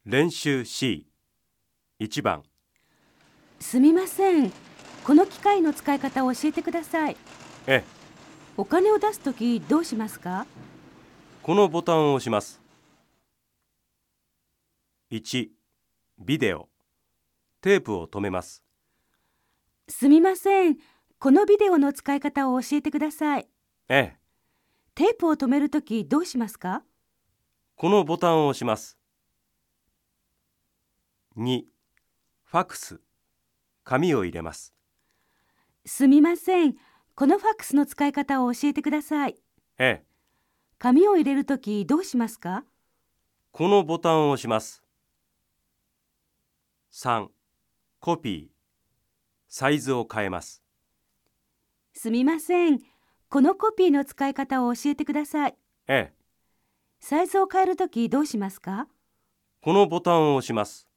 練習 C1 番。 すみません。この機械の使い方を教えてください。 ええ、 お金を出すときどうしますか？ このボタンを押します。1、ビデオ。テープを止めます。 すみません。このビデオの使い方を教えてください。 ええ、 テープを止めるときどうしますか？ このボタンを押します。2、ファックス。紙を入れます。 すみません。このファックスの使い方を教えてください。 ええ、 紙を入れるときどうしますか？ このボタンを押します。3、コピー。サイズを変えます。 すみません。このコピーの使い方を教えてください。 ええ、 サイズを変えるときどうしますか？ このボタンを押します。